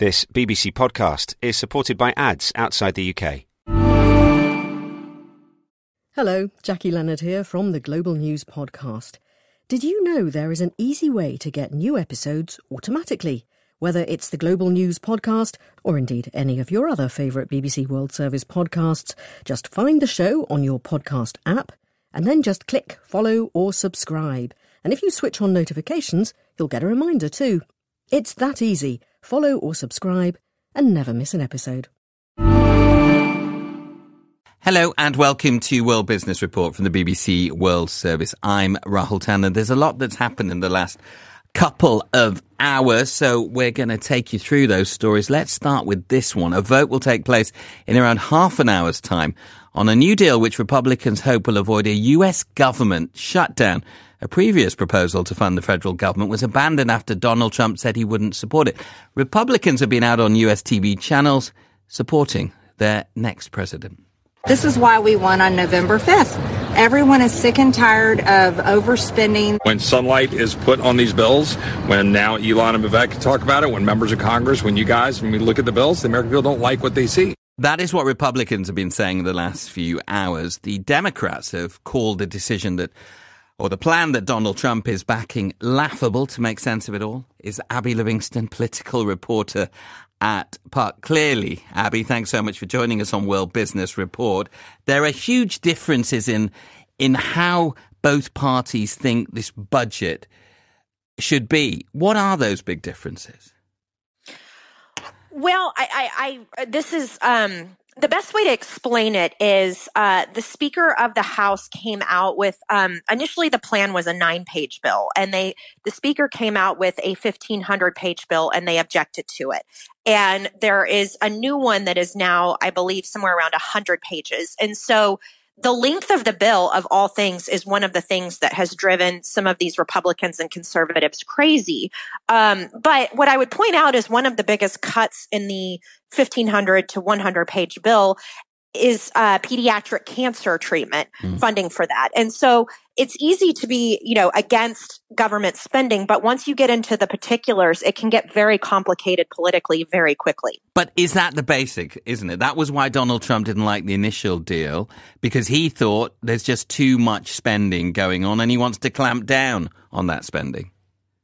This BBC podcast is supported by ads outside the UK. Hello, Jackie Leonard here from the Global News Podcast. Did you know there is an easy way to get new episodes automatically? Whether it's the Global News Podcast or indeed any of your other favourite BBC World Service podcasts, just find the show on your podcast app and then just click follow or subscribe. And if you switch on notifications, you'll get a reminder too. It's that easy. Follow or subscribe and never miss an episode. Hello and welcome to World Business Report from the BBC World Service. I'm Rahul Tanna. There's a lot that's happened in the last couple of hours, so we're going to take you through those stories. Let's start with this one. A vote will take place in around half an hour's time on a new deal which Republicans hope will avoid a US government shutdown. A previous proposal to fund the federal government was abandoned after Donald Trump said he wouldn't support it. Republicans have been out on US TV channels supporting their next president. This is why we won on November 5th. Everyone is sick and tired of overspending. When sunlight is put on these bills, when now Elon and Vivek talk about it, when members of Congress, when you guys, when we look at the bills, the American people don't like what they see. That is what Republicans have been saying in the last few hours. The Democrats have called the decision or the plan that Donald Trump is backing laughable. To make sense of it all is Abby Livingston, political reporter at Park. Clearly, Abby, thanks so much for joining us on World Business Report. There are huge differences in how both parties think this budget should be. What are those big differences? Well, this is the best way to explain it is the Speaker of the House came out with initially the plan was a 9-page bill, and the Speaker came out with a 1,500-page bill, and they objected to it. And there is a new one that is now, I believe, somewhere around 100 pages. And so the length of the bill, of all things, is one of the things that has driven some of these Republicans and conservatives crazy. But what I would point out is one of the biggest cuts in the 1,500 to 100-page bill is pediatric cancer treatment funding for that. And so it's easy to be, against government spending, but once you get into the particulars, it can get very complicated politically very quickly. But is that the basic, isn't it? That was why Donald Trump didn't like the initial deal, because he thought there's just too much spending going on and he wants to clamp down on that spending.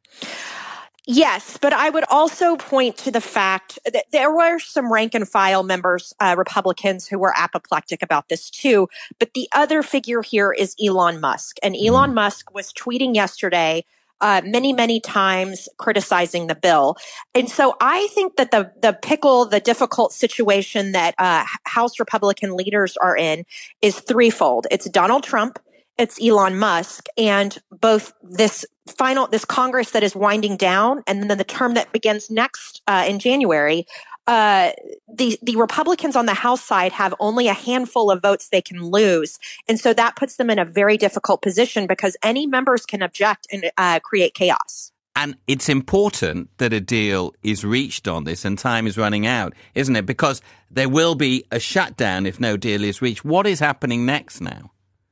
Yes, but I would also point to the fact that there were some rank and file members, Republicans, who were apoplectic about this too. But the other figure here is Elon Musk. And Elon Musk was tweeting yesterday many, many times criticizing the bill. And so I think that the difficult situation that House Republican leaders are in is threefold. It's Donald Trump, it's Elon Musk, and both this Congress that is winding down and then the term that begins next in January, the Republicans on the House side have only a handful of votes they can lose. And so that puts them in a very difficult position because any members can object and create chaos. And it's important that a deal is reached on this, and time is running out, isn't it? Because there will be a shutdown if no deal is reached. What is happening next now?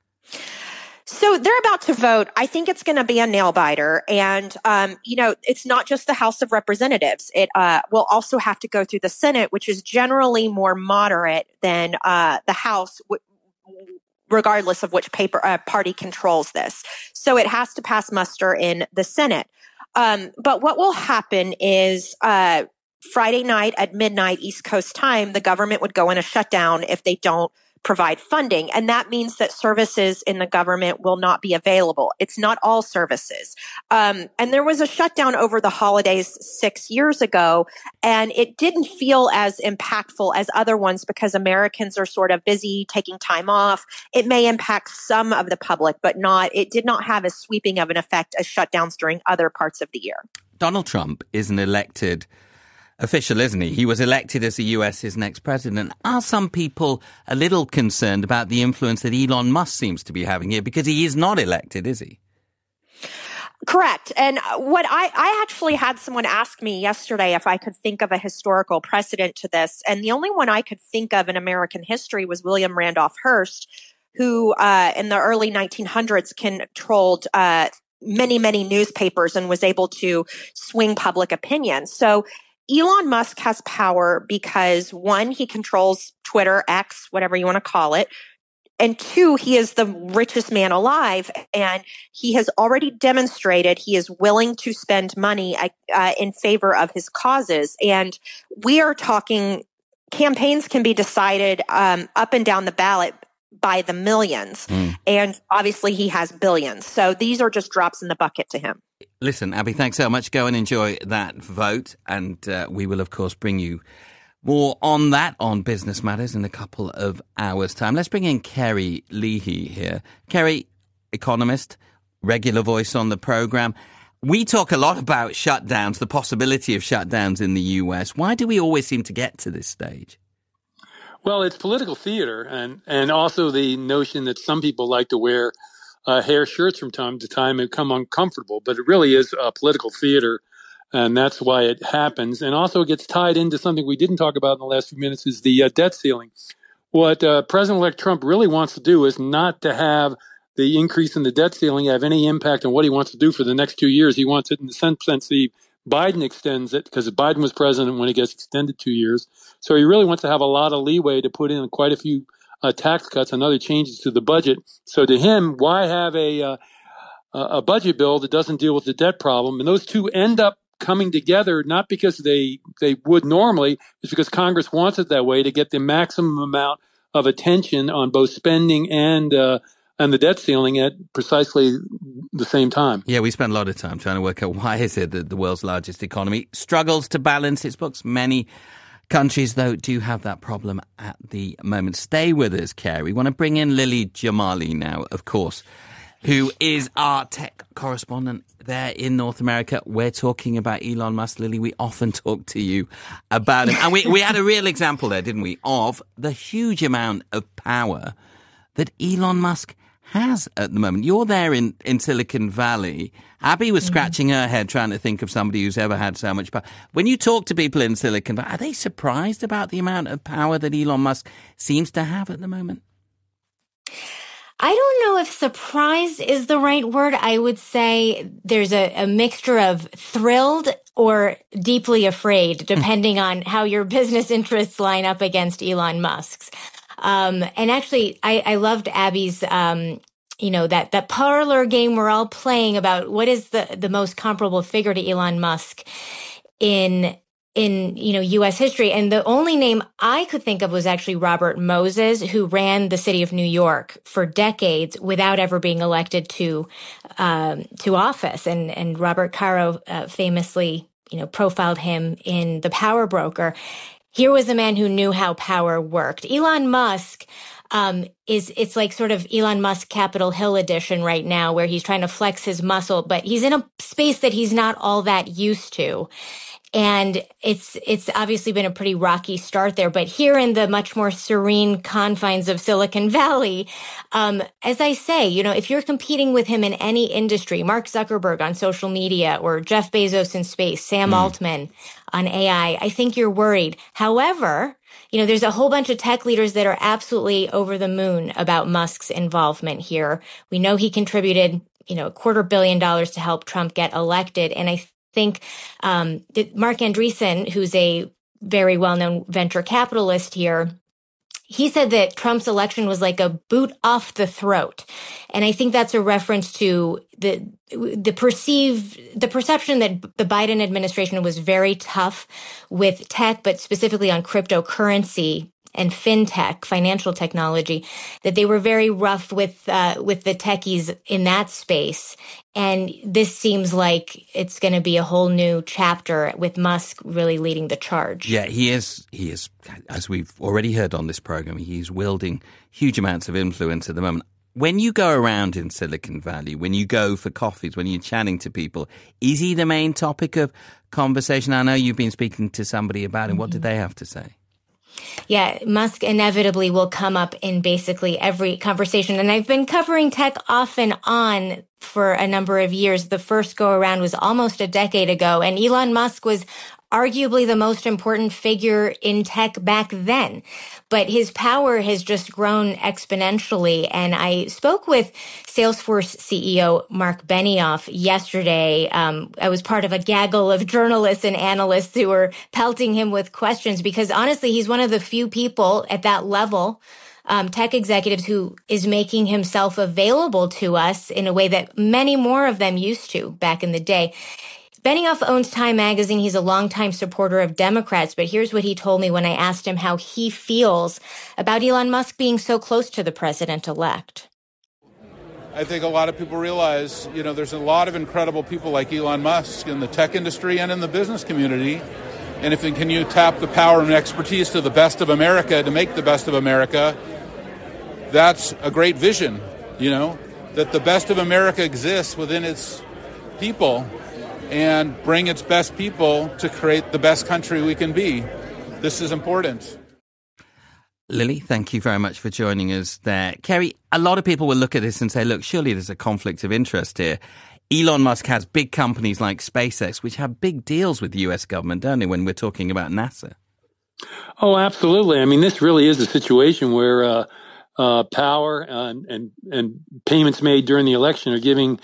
So they're about to vote. I think it's going to be a nail biter. And, it's not just the House of Representatives. It will also have to go through the Senate, which is generally more moderate than the House, regardless of which party controls this. So it has to pass muster in the Senate. But what will happen is Friday night at midnight East Coast time, the government would go in a shutdown if they don't provide funding. And that means that services in the government will not be available. It's not all services. And there was a shutdown over the holidays 6 years ago, and it didn't feel as impactful as other ones because Americans are sort of busy taking time off. It may impact some of the public, but it did not have as sweeping of an effect as shutdowns during other parts of the year. Donald Trump is an elected official, isn't he? He was elected as the US's next president. Are some people a little concerned about the influence that Elon Musk seems to be having here? Because he is not elected, is he? Correct. And what I actually had someone ask me yesterday if I could think of a historical precedent to this. And the only one I could think of in American history was William Randolph Hearst, who in the early 1900s controlled many, many newspapers and was able to swing public opinion. So Elon Musk has power because, one, he controls Twitter, X, whatever you want to call it. And two, he is the richest man alive, and he has already demonstrated he is willing to spend money in favor of his causes. And we are talking campaigns can be decided up and down the ballot by the millions. And obviously he has billions. So these are just drops in the bucket to him. Listen, Abby, thanks so much. Go and enjoy that vote. And we will, of course, bring you more on that on Business Matters in a couple of hours' time. Let's bring in Kerry Leahy here. Kerry, economist, regular voice on the program. We talk a lot about shutdowns, the possibility of shutdowns in the US. Why do we always seem to get to this stage? Well, it's political theater, and also the notion that some people like to wear hair shirts from time to time and become uncomfortable, but it really is political theater, and that's why it happens. And also it gets tied into something we didn't talk about in the last few minutes, is the debt ceiling. What President-elect Trump really wants to do is not to have the increase in the debt ceiling have any impact on what he wants to do for the next 2 years. He wants it in the sense Biden extends it, because Biden was president when it gets extended 2 years. So he really wants to have a lot of leeway to put in quite a few tax cuts and other changes to the budget. So to him, why have a budget bill that doesn't deal with the debt problem? And those two end up coming together, not because they would normally, it's because Congress wants it that way to get the maximum amount of attention on both spending and the debt ceiling at precisely the same time. Yeah, we spent a lot of time trying to work out why is it that the world's largest economy struggles to balance its books. Many countries, though, do have that problem at the moment. Stay with us, Kerry. We want to bring in Lily Jamali now, of course, who is our tech correspondent there in North America. We're talking about Elon Musk. Lily, we often talk to you about him. And we had a real example there, didn't we, of the huge amount of power that Elon Musk has at the moment. You're there in Silicon Valley. Abby was scratching her head trying to think of somebody who's ever had so much power. When you talk to people in Silicon Valley, are they surprised about the amount of power that Elon Musk seems to have at the moment? I don't know if surprised is the right word. I would say there's a mixture of thrilled or deeply afraid, depending on how your business interests line up against Elon Musk's. And actually, I loved Abby's, that parlor game we're all playing about what is the most comparable figure to Elon Musk in U.S. history. And the only name I could think of was actually Robert Moses, who ran the city of New York for decades without ever being elected to office. And Robert Caro famously, profiled him in The Power Broker. Here was a man who knew how power worked. Elon Musk it's like sort of Elon Musk Capitol Hill edition right now, where he's trying to flex his muscle, but he's in a space that he's not all that used to. And it's obviously been a pretty rocky start there. But here in the much more serene confines of Silicon Valley, as I say, if you're competing with him in any industry, Mark Zuckerberg on social media or Jeff Bezos in space, Sam Altman on AI, I think you're worried. However, there's a whole bunch of tech leaders that are absolutely over the moon about Musk's involvement here. We know he contributed, $250 million to help Trump get elected. And I think Mark Andreessen, who's a very well-known venture capitalist here, he said that Trump's election was like a boot off the throat. And I think that's a reference to the perception that the Biden administration was very tough with tech, but specifically on cryptocurrency and fintech, financial technology, that they were very rough with the techies in that space. And this seems like it's going to be a whole new chapter with Musk really leading the charge. Yeah, he is, as we've already heard on this program, he's wielding huge amounts of influence at the moment. When you go around in Silicon Valley, when you go for coffees, when you're chatting to people, is he the main topic of conversation? I know you've been speaking to somebody about him. What did they have to say? Yeah, Musk inevitably will come up in basically every conversation. And I've been covering tech off and on for a number of years. The first go around was almost a decade ago. And Elon Musk was arguably the most important figure in tech back then. But his power has just grown exponentially. And I spoke with Salesforce CEO Mark Benioff yesterday. I was part of a gaggle of journalists and analysts who were pelting him with questions because honestly, he's one of the few people at that level, tech executives, who is making himself available to us in a way that many more of them used to back in the day. Benioff owns Time Magazine. He's a longtime supporter of Democrats, but here's what he told me when I asked him how he feels about Elon Musk being so close to the president-elect. I think a lot of people realize, there's a lot of incredible people like Elon Musk in the tech industry and in the business community. And if can you tap the power and expertise to the best of America to make the best of America, that's a great vision, that the best of America exists within its people and bring its best people to create the best country we can be. This is important. Lily, thank you very much for joining us there. Kerry, a lot of people will look at this and say, look, surely there's a conflict of interest here. Elon Musk has big companies like SpaceX, which have big deals with the US government, don't they, when we're talking about NASA? Oh, absolutely. I mean, this really is a situation where power and payments made during the election are giving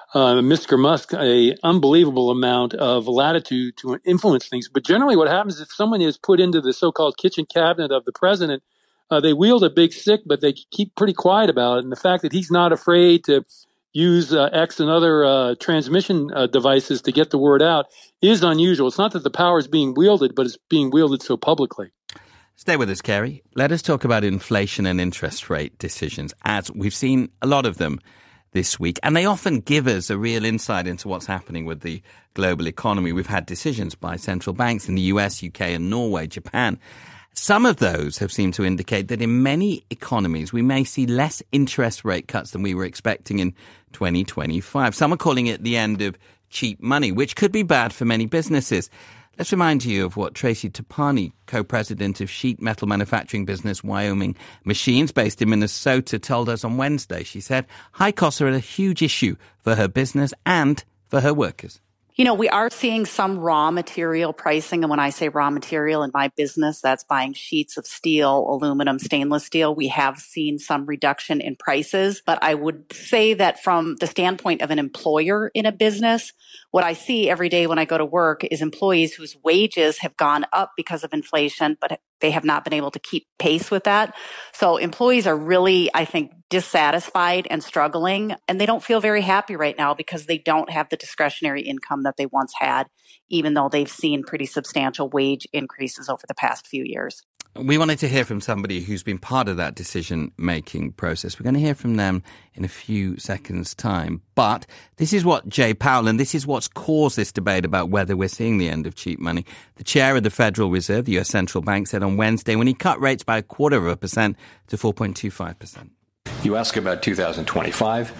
Mr. Musk a unbelievable amount of latitude to influence things. But generally what happens is if someone is put into the so-called kitchen cabinet of the president, they wield a big stick, but they keep pretty quiet about it. And the fact that he's not afraid to use X and other transmission devices to get the word out is unusual. It's not that the power is being wielded, but it's being wielded so publicly. Stay with us, Kerry. Let us talk about inflation and interest rate decisions, as we've seen a lot of them this week. And they often give us a real insight into what's happening with the global economy. We've had decisions by central banks in the US, UK and Norway, Japan. Some of those have seemed to indicate that in many economies, we may see less interest rate cuts than we were expecting in 2025. Some are calling it the end of cheap money, which could be bad for many businesses. Let's remind you of what Tracy Topani, co-president of sheet metal manufacturing business Wyoming Machines, based in Minnesota, told us on Wednesday. She said high costs are a huge issue for her business and for her workers. We are seeing some raw material pricing. And when I say raw material in my business, that's buying sheets of steel, aluminum, stainless steel. We have seen some reduction in prices. But I would say that from the standpoint of an employer in a business, what I see every day when I go to work is employees whose wages have gone up because of inflation, but they have not been able to keep pace with that. So employees are really, I think, dissatisfied and struggling, and they don't feel very happy right now because they don't have the discretionary income that they once had, even though they've seen pretty substantial wage increases over the past few years. We wanted to hear from somebody who's been part of that decision-making process. We're going to hear from them in a few seconds' time. But this is what Jay Powell, and this is what's caused this debate about whether we're seeing the end of cheap money. The chair of the Federal Reserve, the US Central Bank, said on Wednesday when he cut rates by 0.25% to 4.25%. You ask about 2025.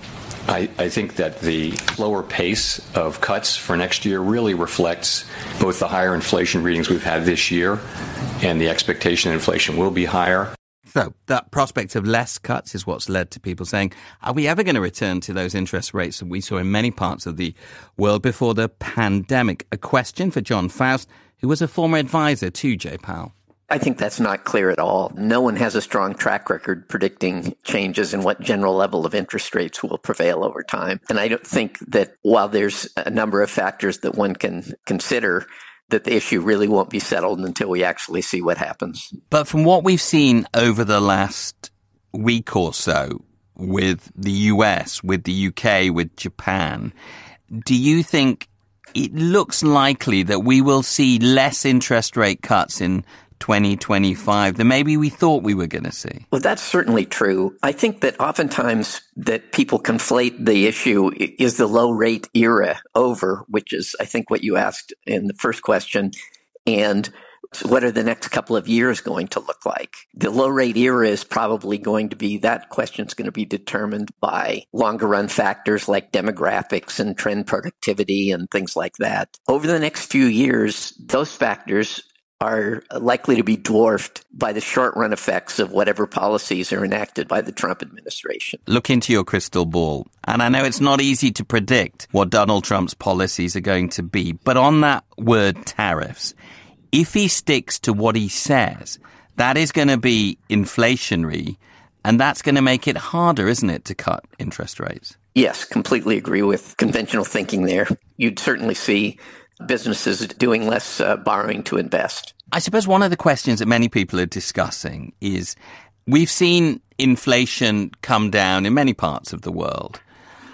I think that the lower pace of cuts for next year really reflects both the higher inflation readings we've had this year and the expectation that inflation will be higher. So that prospect of less cuts is what's led to people saying, are we ever going to return to those interest rates that we saw in many parts of the world before the pandemic? A question for John Faust, who was a former advisor to Jay Powell. I think that's not clear at all. No one has a strong track record predicting changes in what general level of interest rates will prevail over time. And I don't think that while there's a number of factors that one can consider, that the issue really won't be settled until we actually see what happens. But from what we've seen over the last week or so with the US, with the UK, with Japan, do you think it looks likely that we will see less interest rate cuts in 2025 than maybe we thought we were going to see? Well, that's certainly true. I think that oftentimes that people conflate the issue, is the low rate era over, which is, I think, what you asked in the first question, and what are the next couple of years going to look like? The low rate era is probably going to be, that question's going to be determined by longer run factors like demographics and trend productivity and things like that. Over the next few years, those factors are likely to be dwarfed by the short-run effects of whatever policies are enacted by the Trump administration. Look into your crystal ball. And I know it's not easy to predict what Donald Trump's policies are going to be. But on that word tariffs, if he sticks to what he says, that is going to be inflationary. And that's going to make it harder, isn't it, to cut interest rates? Yes, completely agree with conventional thinking there. You'd certainly see businesses doing less borrowing to invest. I suppose one of the questions that many people are discussing is we've seen inflation come down in many parts of the world.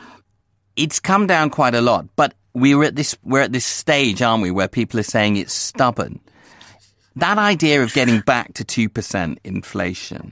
It's come down quite a lot, but we're at this stage, aren't we, where people are saying it's stubborn. That idea of getting back to 2% inflation,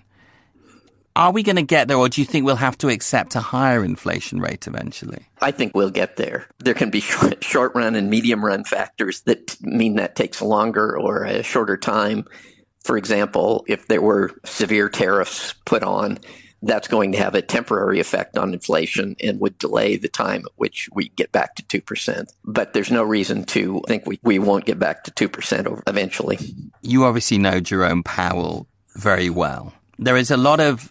are we going to get there, or do you think we'll have to accept a higher inflation rate eventually? I think we'll get there. There can be short-run and medium-run factors that mean that takes longer or a shorter time. For example, if there were severe tariffs put on, that's going to have a temporary effect on inflation and would delay the time at which we get back to 2%. But there's no reason to think we won't get back to 2% eventually. You obviously know Jerome Powell very well. There is a lot of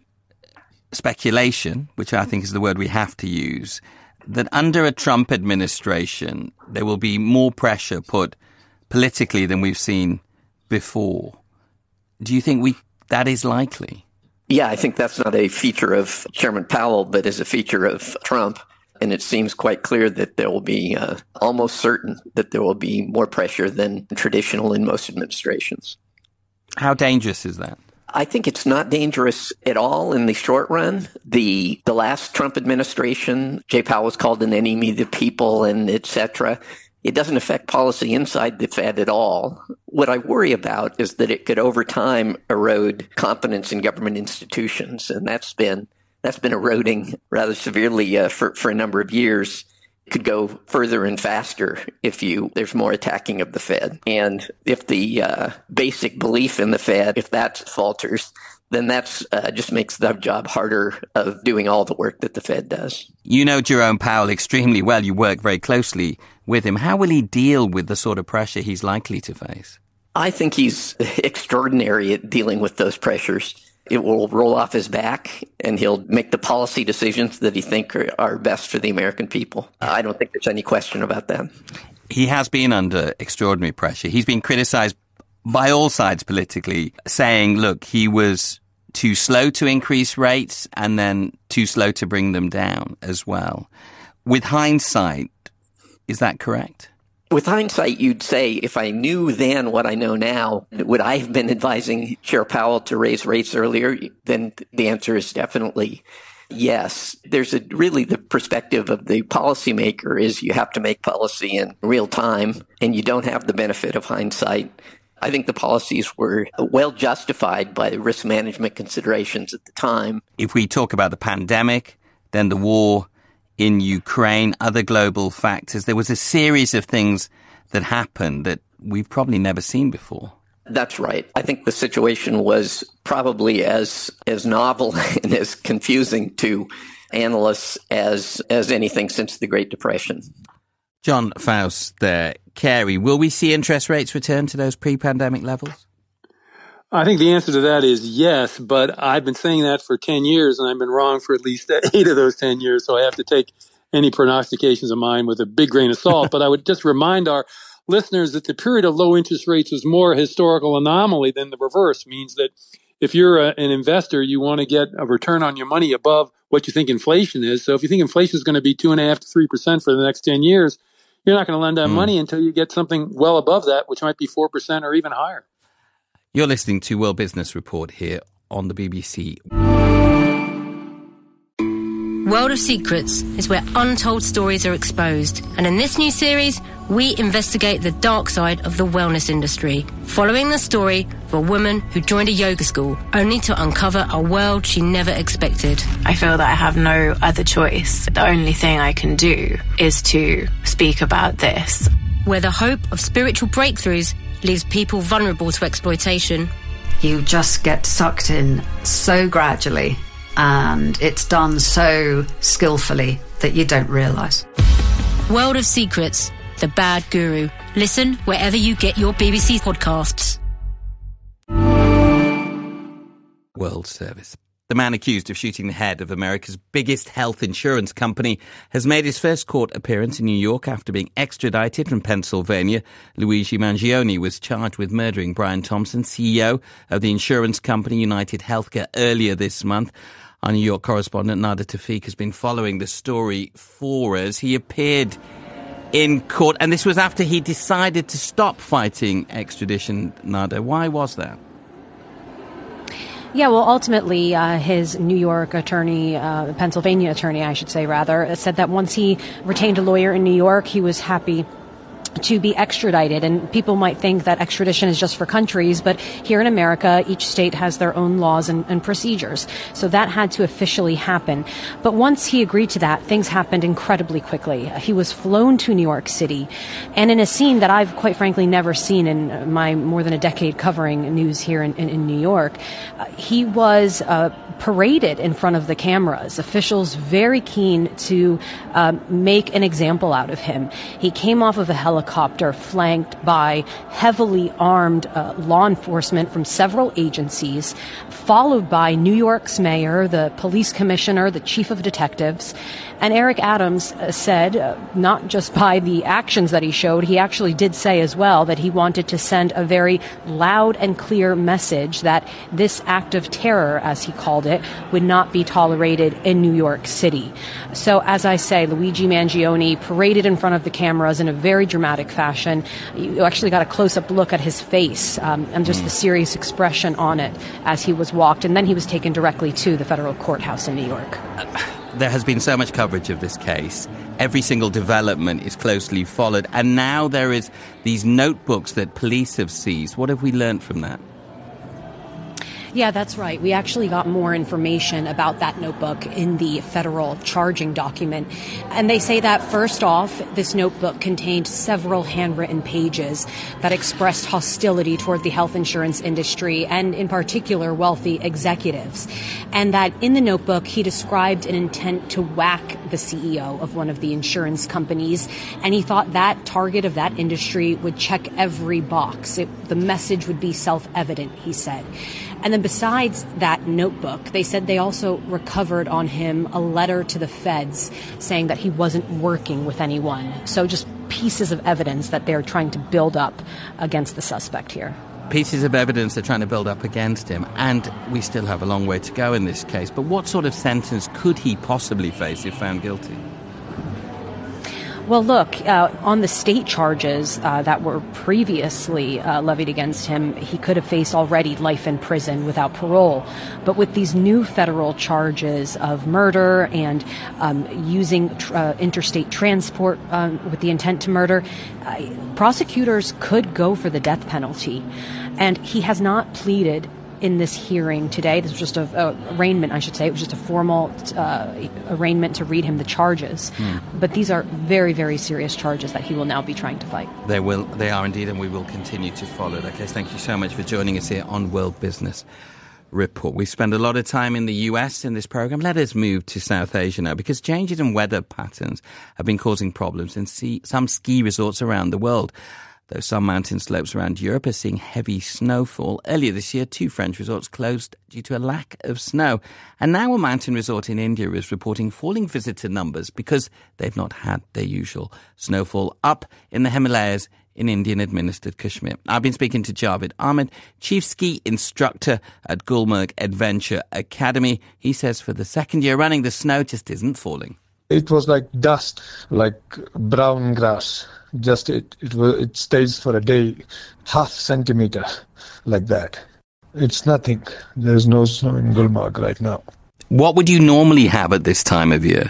speculation, which I think is the word we have to use, that under a Trump administration, there will be more pressure put politically than we've seen before. Do you think that is likely? Yeah, I think that's not a feature of Chairman Powell, but is a feature of Trump. And it seems quite clear that there will be almost certain that there will be more pressure than traditional in most administrations. How dangerous is that? I think it's not dangerous at all in the short run. The last Trump administration, Jay Powell was called an enemy of the people and et cetera. It doesn't affect policy inside the Fed at all. What I worry about is that it could over time erode confidence in government institutions. And that's been eroding rather severely for a number of years. It could go further and faster if there's more attacking of the Fed. And if the basic belief in the Fed, if that falters, then that's just makes the job harder of doing all the work that the Fed does. You know Jerome Powell extremely well. You work very closely with him. How will he deal with the sort of pressure he's likely to face? I think he's extraordinary at dealing with those pressures. It will roll off his back, and he'll make the policy decisions that he thinks are best for the American people. I don't think there's any question about that. He has been under extraordinary pressure. He's been criticized by all sides politically, saying, look, he was too slow to increase rates and then too slow to bring them down as well. With hindsight, is that correct? With hindsight, you'd say, if I knew then what I know now, would I have been advising Chair Powell to raise rates earlier? Then the answer is definitely yes. There's really the perspective of the policymaker is you have to make policy in real time, and you don't have the benefit of hindsight. I think the policies were well justified by the risk management considerations at the time. If we talk about the pandemic, then the war in Ukraine, other global factors, there was a series of things that happened that we've probably never seen before. That's right. I think the situation was probably as novel and as confusing to analysts as anything since the Great Depression. John Faust there. Carey, will we see interest rates return to those pre-pandemic levels? I think the answer to that is yes, but I've been saying that for 10 years, and I've been wrong for at least 8 of those 10 years, so I have to take any prognostications of mine with a big grain of salt. But I would just remind our listeners that the period of low interest rates was more a historical anomaly than the reverse. Means that if you're an investor, you want to get a return on your money above what you think inflation is. So if you think inflation is going to be 2.5% to 3% for the next 10 years, you're not going to lend out money until you get something well above that, which might be 4% or even higher. You're listening to World Business Report here on the BBC. World of Secrets is where untold stories are exposed. And in this new series, we investigate the dark side of the wellness industry, following the story of a woman who joined a yoga school only to uncover a world she never expected. I feel that I have no other choice. The only thing I can do is to speak about this. Where the hope of spiritual breakthroughs leaves people vulnerable to exploitation. You just get sucked in so gradually, and it's done so skillfully that you don't realise. World of Secrets, The Bad Guru. Listen wherever you get your BBC podcasts. World Service. The man accused of shooting the head of America's biggest health insurance company has made his first court appearance in New York after being extradited from Pennsylvania. Luigi Mangione was charged with murdering Brian Thompson, CEO of the insurance company United Healthcare, earlier this month. Our New York correspondent Nada Tawfiq has been following the story for us. He appeared in court, and this was after he decided to stop fighting extradition. Nada, why was that? Yeah, well, ultimately, his New York attorney, Pennsylvania attorney, I should say, rather, said that once he retained a lawyer in New York, he was happy to be extradited. And people might think that extradition is just for countries, but here in America, each state has their own laws and procedures. So that had to officially happen. But once he agreed to that, things happened incredibly quickly. He was flown to New York City, and in a scene that I've quite frankly never seen in my more than a decade covering news here in New York, he was paraded in front of the cameras. Officials very keen to make an example out of him. He came off of a helicopter flanked by heavily armed law enforcement from several agencies, followed by New York's mayor, the police commissioner, the chief of detectives. And Eric Adams said, not just by the actions that he showed, he actually did say as well that he wanted to send a very loud and clear message that this act of terror, as he called it, would not be tolerated in New York City. So, as I say, Luigi Mangione paraded in front of the cameras in a very dramatic fashion. You actually got a close-up look at his face and just the serious expression on it as he was walked, and then he was taken directly to the federal courthouse in New York. There has been so much coverage of this case. Every single development is closely followed. And now there is these notebooks that police have seized. What have we learned from that? Yeah, that's right. We actually got more information about that notebook in the federal charging document. And they say that, first off, this notebook contained several handwritten pages that expressed hostility toward the health insurance industry and, in particular, wealthy executives. And that in the notebook, he described an intent to whack the CEO of one of the insurance companies. And he thought that target of that industry would check every box. The message would be self-evident, he said. And then besides that notebook, they said they also recovered on him a letter to the feds saying that he wasn't working with anyone. So just pieces of evidence that they're trying to build up against the suspect here. Pieces of evidence they're trying to build up against him. And we still have a long way to go in this case. But what sort of sentence could he possibly face if found guilty? Well, look, on the state charges that were previously levied against him, he could have faced already life in prison without parole. But with these new federal charges of murder and using interstate transport with the intent to murder, prosecutors could go for the death penalty. And he has not pleaded in this hearing today. This was just a arraignment, I should say. It was just a formal arraignment to read him the charges. But these are very, very serious charges that he will now be trying to fight. They are indeed, and we will continue to follow that case. Thank you so much for joining us here on World Business Report. We spend a lot of time in the US in this program. Let us move to South Asia now, because changes in weather patterns have been causing problems in some ski resorts around the world. Though some mountain slopes around Europe are seeing heavy snowfall. Earlier this year, 2 French resorts closed due to a lack of snow. And now a mountain resort in India is reporting falling visitor numbers because they've not had their usual snowfall up in the Himalayas in Indian-administered Kashmir. I've been speaking to Javed Ahmed, chief ski instructor at Gulmarg Adventure Academy. He says for the second year running, the snow just isn't falling. It was like dust, like brown grass. Just it stays for a day, half centimeter, like that. It's nothing. There's no snow in Gulmarg right now. What would you normally have at this time of year?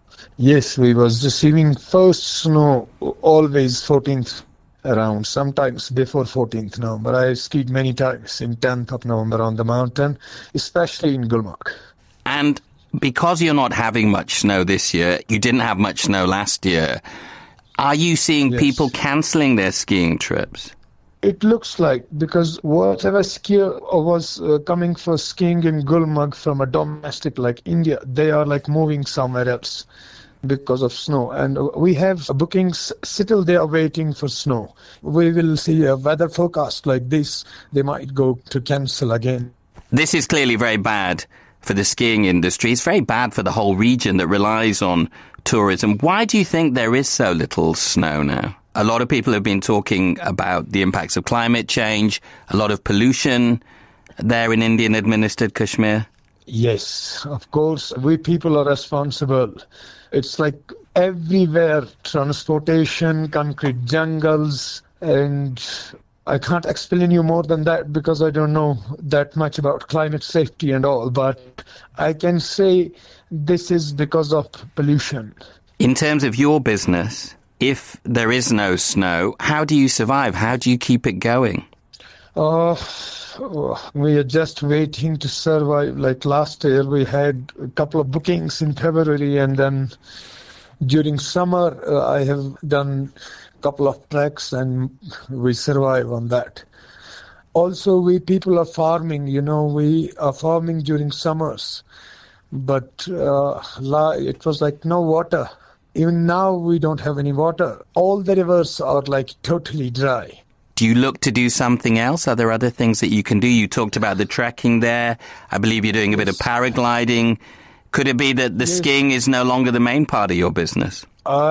Yes, we was receiving first snow always 14th around, sometimes before 14th November. I skied many times in 10th of November on the mountain, especially in Gulmarg. And because you're not having much snow this year, you didn't have much snow last year, are you seeing people cancelling their skiing trips? It looks like, because whatever skier was coming for skiing in Gulmarg from a domestic like India, they are like moving somewhere else because of snow. And we have bookings still there waiting for snow. We will see a weather forecast like this. They might go to cancel again. This is clearly very bad for the skiing industry. It's very bad for the whole region that relies on tourism. Why do you think there is so little snow now? A lot of people have been talking about the impacts of climate change, a lot of pollution there in Indian-administered Kashmir. Yes, of course, we people are responsible. It's like everywhere, transportation, concrete jungles, and I can't explain you more than that because I don't know that much about climate safety and all, but I can say this is because of pollution. In terms of your business, if there is no snow, how do you survive? How do you keep it going? We are just waiting to survive. Like last year, we had a couple of bookings in February, and then during summer, I have done a couple of treks, and we survive on that. Also, we people are farming. We are farming during summers, but it was like no water. Even now, we don't have any water. All the rivers are like totally dry. Do you look to do something else? Are there other things that you can do? You talked about the trekking there. I believe you're doing a bit of paragliding. Could it be that the skiing is no longer the main part of your business?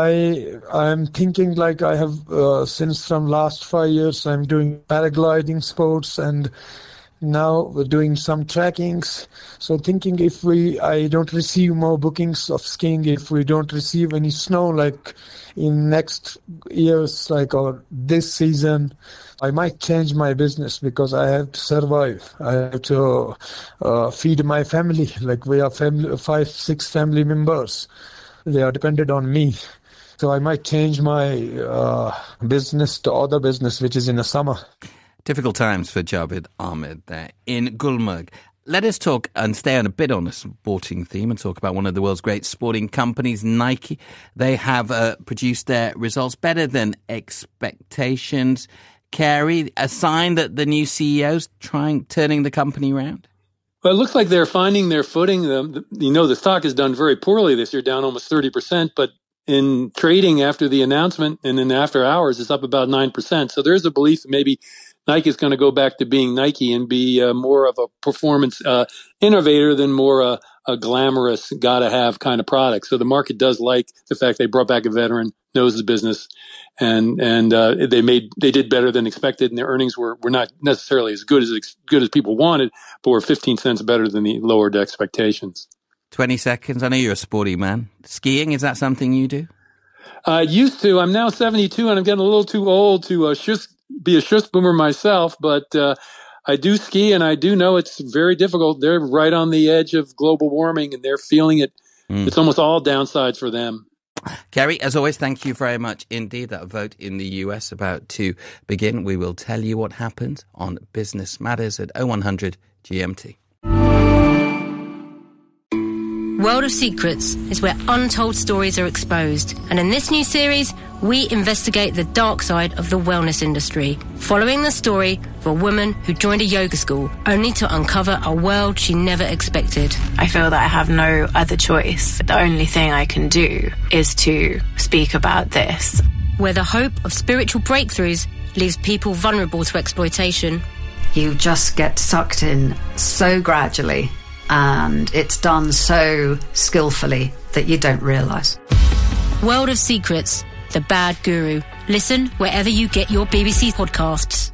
I'm thinking like I have, since from last 5 years, I'm doing paragliding sports, and now we're doing some trekkings. So thinking if I don't receive more bookings of skiing, if we don't receive any snow like in next years, like or this season, I might change my business because I have to survive. I have to feed my family. Like we are 5-6 family members. They are dependent on me. So I might change my business to other business, which is in the summer. Difficult times for Javed Ahmed there in Gulmarg. Let us talk and stay on a bit on a sporting theme and talk about one of the world's great sporting companies, Nike. They have produced their results better than expectations. Kerry, a sign that the new CEO's turning the company around? Well, it looks like they're finding their footing. The stock has done very poorly this year, down almost 30%, but in trading after the announcement and then after hours, it's up about 9%. So there's a belief that maybe Nike is going to go back to being Nike and be more of a performance innovator than more a glamorous, gotta-have kind of product. So the market does like the fact they brought back a veteran, knows the business, and they did better than expected, and their earnings were not necessarily as good as people wanted, but were 15 cents better than the lowered expectations. 20 seconds. I know you're a sporty man. Skiing, is that something you do? I used to. I'm now 72, and I'm getting a little too old to be a shush boomer myself, but I do ski, and I do know it's very difficult. They're right on the edge of global warming, and they're feeling it. It's almost all downsides for them. Kerry, as always, thank you very much indeed. That vote in the US about to begin. We will tell you what happens on Business Matters at 0100 GMT. World of Secrets is where untold stories are exposed. And in this new series, we investigate the dark side of the wellness industry, following the story of a woman who joined a yoga school only to uncover a world she never expected. I feel that I have no other choice. The only thing I can do is to speak about this. Where the hope of spiritual breakthroughs leaves people vulnerable to exploitation. You just get sucked in so gradually, and it's done so skillfully that you don't realise. World of Secrets, The Bad Guru. Listen wherever you get your BBC podcasts.